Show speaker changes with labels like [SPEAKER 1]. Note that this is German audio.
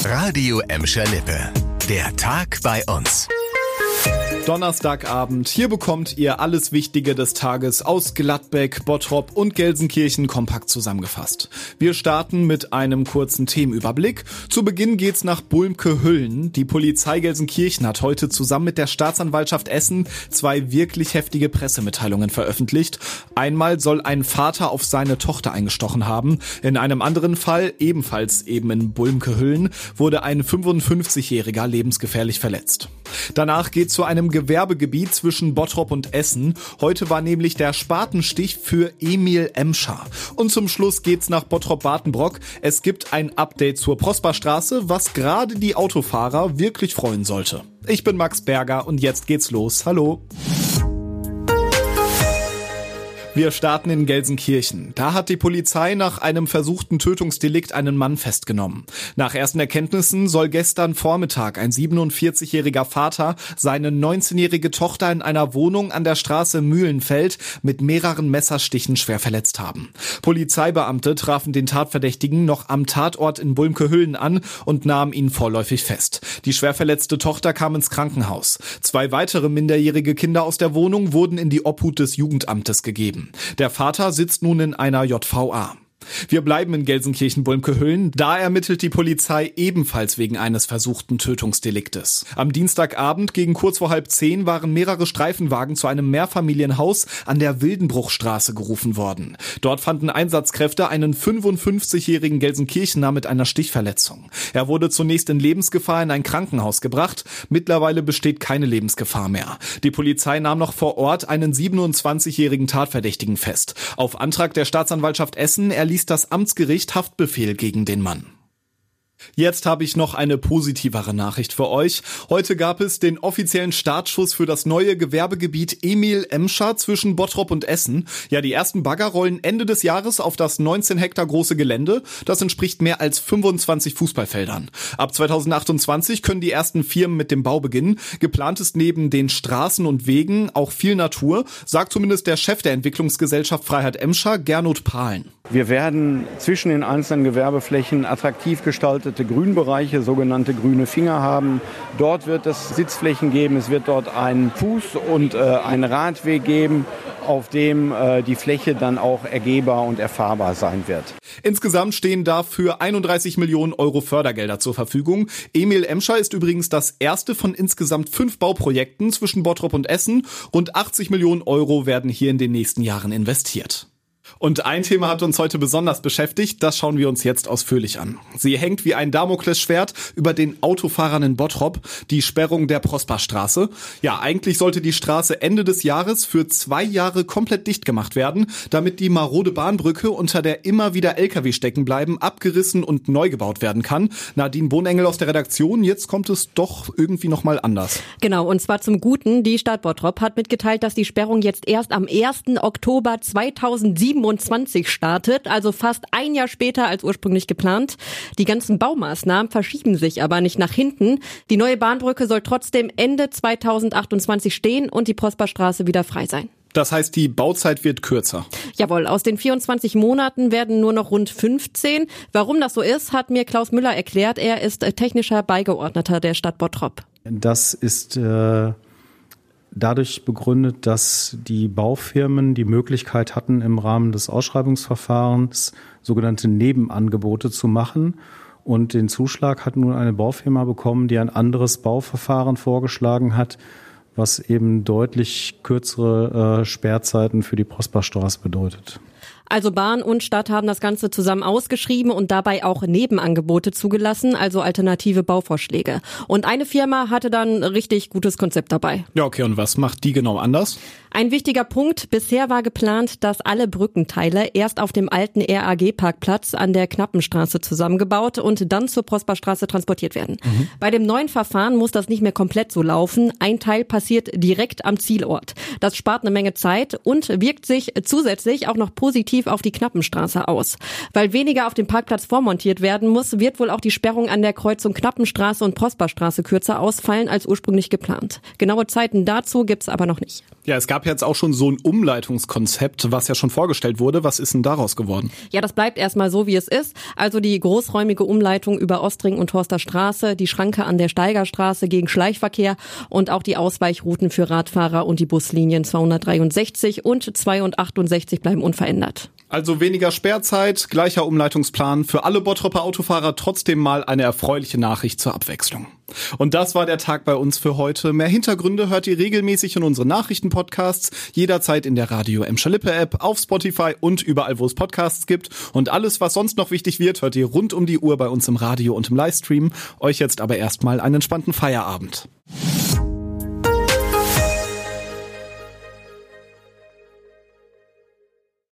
[SPEAKER 1] Radio Emscher Lippe. Der Tag bei uns.
[SPEAKER 2] Donnerstagabend. Hier bekommt ihr alles Wichtige des Tages aus Gladbeck, Bottrop und Gelsenkirchen kompakt zusammengefasst. Wir starten mit einem kurzen Themenüberblick. Zu Beginn geht's nach Bulmke-Hüllen. Die Polizei Gelsenkirchen hat heute zusammen mit der Staatsanwaltschaft Essen 2 wirklich heftige Pressemitteilungen veröffentlicht. Einmal soll ein Vater auf seine Tochter eingestochen haben. In einem anderen Fall, ebenfalls eben in Bulmke-Hüllen, wurde ein 55-Jähriger lebensgefährlich verletzt. Danach geht's zu einem Gewerbegebiet zwischen Bottrop und Essen. Heute war nämlich der Spatenstich für Emil Emscher. Und zum Schluss geht's nach Bottrop-Bartenbrock. Es gibt ein Update zur Prosperstraße, was gerade die Autofahrer wirklich freuen sollte. Ich bin Max Berger und jetzt geht's los. Hallo. Wir starten in Gelsenkirchen. Da hat die Polizei nach einem versuchten Tötungsdelikt einen Mann festgenommen. Nach ersten Erkenntnissen soll gestern Vormittag ein 47-jähriger Vater seine 19-jährige Tochter in einer Wohnung an der Straße Mühlenfeld mit mehreren Messerstichen schwer verletzt haben. Polizeibeamte trafen den Tatverdächtigen noch am Tatort in Bulmke-Hüllen an und nahmen ihn vorläufig fest. Die schwer verletzte Tochter kam ins Krankenhaus. 2 weitere minderjährige Kinder aus der Wohnung wurden in die Obhut des Jugendamtes gegeben. Der Vater sitzt nun in einer JVA. Wir bleiben in Gelsenkirchen-Bulmke-Hüllen. Da ermittelt die Polizei ebenfalls wegen eines versuchten Tötungsdeliktes. Am Dienstagabend gegen kurz vor 9:30 waren mehrere Streifenwagen zu einem Mehrfamilienhaus an der Wildenbruchstraße gerufen worden. Dort fanden Einsatzkräfte einen 55-jährigen Gelsenkirchener mit einer Stichverletzung. Er wurde zunächst in Lebensgefahr in ein Krankenhaus gebracht. Mittlerweile besteht keine Lebensgefahr mehr. Die Polizei nahm noch vor Ort einen 27-jährigen Tatverdächtigen fest. Auf Antrag der Staatsanwaltschaft Essen erließ das Amtsgericht Haftbefehl gegen den Mann. Jetzt habe ich noch eine positivere Nachricht für euch. Heute gab es den offiziellen Startschuss für das neue Gewerbegebiet Emil Emscher zwischen Bottrop und Essen. Ja, die ersten Bagger rollen Ende des Jahres auf das 19 Hektar große Gelände. Das entspricht mehr als 25 Fußballfeldern. Ab 2028 können die ersten Firmen mit dem Bau beginnen. Geplant ist neben den Straßen und Wegen auch viel Natur, sagt zumindest der Chef der Entwicklungsgesellschaft Freiheit Emscher, Gernot Pahlen.
[SPEAKER 3] Wir werden zwischen den einzelnen Gewerbeflächen attraktiv gestaltete Grünbereiche, sogenannte grüne Finger haben. Dort wird es Sitzflächen geben, es wird dort einen Fuß- und einen Radweg geben, auf dem die Fläche dann auch ergehbar und erfahrbar sein wird.
[SPEAKER 2] Insgesamt stehen dafür 31 Millionen Euro Fördergelder zur Verfügung. Emil Emscher ist übrigens das erste von insgesamt 5 Bauprojekten zwischen Bottrop und Essen. Rund 80 Millionen Euro werden hier in den nächsten Jahren investiert. Und ein Thema hat uns heute besonders beschäftigt, das schauen wir uns jetzt ausführlich an. Sie hängt wie ein Damoklesschwert über den Autofahrern in Bottrop, die Sperrung der Prosperstraße. Ja, eigentlich sollte die Straße Ende des Jahres für 2 Jahre komplett dicht gemacht werden, damit die marode Bahnbrücke, unter der immer wieder LKW stecken bleiben, abgerissen und neu gebaut werden kann. Nadine Bohnengel aus der Redaktion, jetzt kommt es doch irgendwie nochmal anders.
[SPEAKER 4] Genau, und zwar zum Guten. Die Stadt Bottrop hat mitgeteilt, dass die Sperrung jetzt erst am 1. Oktober 2027 startet, also fast ein Jahr später als ursprünglich geplant. Die ganzen Baumaßnahmen verschieben sich aber nicht nach hinten. Die neue Bahnbrücke soll trotzdem Ende 2028 stehen und die Prosperstraße wieder frei sein.
[SPEAKER 2] Das heißt, die Bauzeit wird kürzer.
[SPEAKER 4] Jawohl, aus den 24 Monaten werden nur noch rund 15. Warum das so ist, hat mir Klaus Müller erklärt. Er ist technischer Beigeordneter der Stadt Bottrop.
[SPEAKER 5] Das ist dadurch begründet, dass die Baufirmen die Möglichkeit hatten, im Rahmen des Ausschreibungsverfahrens sogenannte Nebenangebote zu machen. Und den Zuschlag hat nun eine Baufirma bekommen, die ein anderes Bauverfahren vorgeschlagen hat, was eben deutlich kürzere Sperrzeiten für die Prosperstraße bedeutet.
[SPEAKER 4] Also Bahn und Stadt haben das Ganze zusammen ausgeschrieben und dabei auch Nebenangebote zugelassen, also alternative Bauvorschläge. Und eine Firma hatte dann ein richtig gutes Konzept dabei.
[SPEAKER 2] Ja, okay, und was macht die genau anders?
[SPEAKER 4] Ein wichtiger Punkt, bisher war geplant, dass alle Brückenteile erst auf dem alten RAG-Parkplatz an der Knappenstraße zusammengebaut und dann zur Prosperstraße transportiert werden. Bei dem neuen Verfahren muss das nicht mehr komplett so laufen. Ein Teil passiert direkt am Zielort. Das spart eine Menge Zeit und wirkt sich zusätzlich auch noch positiv auf die Knappenstraße aus. Weil weniger auf dem Parkplatz vormontiert werden muss, wird wohl auch die Sperrung an der Kreuzung Knappenstraße und Prosperstraße kürzer ausfallen als ursprünglich geplant. Genaue Zeiten dazu gibt's aber noch nicht.
[SPEAKER 2] Ja, es gab gab jetzt auch schon so ein Umleitungskonzept, was ja schon vorgestellt wurde. Was ist denn daraus geworden?
[SPEAKER 4] Ja, das bleibt erstmal so, wie es ist. Also die großräumige Umleitung über Ostring und Horster Straße, die Schranke an der Steigerstraße gegen Schleichverkehr und auch die Ausweichrouten für Radfahrer und die Buslinien 263 und 268 bleiben unverändert.
[SPEAKER 2] Also weniger Sperrzeit, gleicher Umleitungsplan, für alle Bottroper Autofahrer trotzdem mal eine erfreuliche Nachricht zur Abwechslung. Und das war der Tag bei uns für heute. Mehr Hintergründe hört ihr regelmäßig in unseren Nachrichtenpodcasts, jederzeit in der Radio Emscher Lippe App, auf Spotify und überall, wo es Podcasts gibt. Und alles, was sonst noch wichtig wird, hört ihr rund um die Uhr bei uns im Radio und im Livestream. Euch jetzt aber erstmal einen entspannten Feierabend.